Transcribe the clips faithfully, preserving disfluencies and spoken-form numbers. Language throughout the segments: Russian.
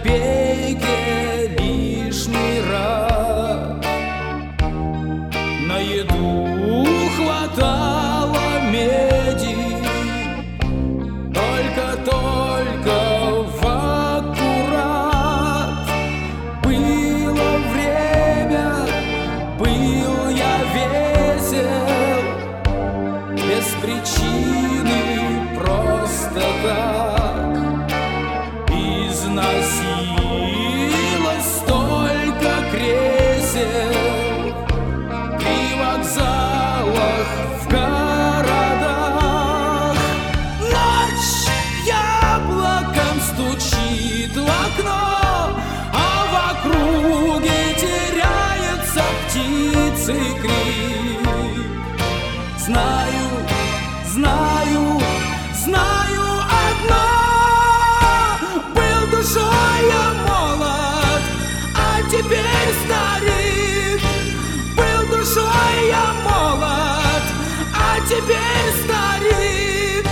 копейке лишний раз. На еду хватало меди, только-только в аккурат. Было время, был я весел, без причины, просто так. Износилось столько кресел при вокзалах, в городах. Ночь яблоком стучит в окно, а в округе теряется птицей крик. Знаю, знаю, знаю одно: был душой я молод, а теперь старик. Был душой я молод, а теперь старик.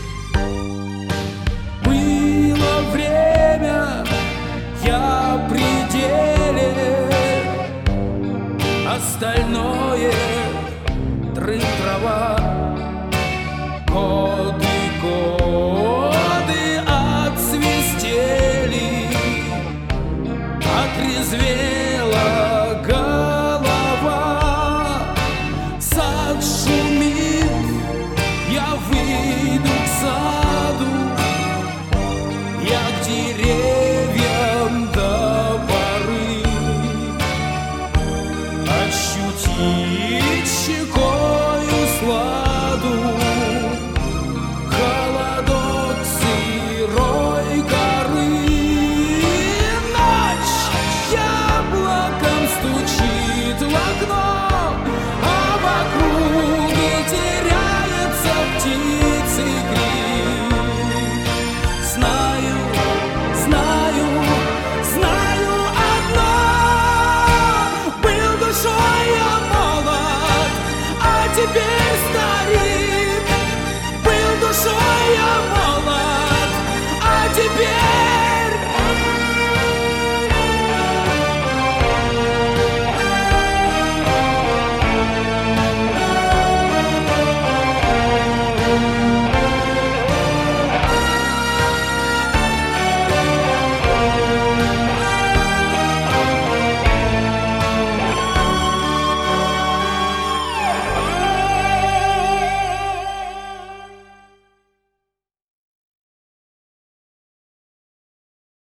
Было время, я при деле, остальное трын, трава.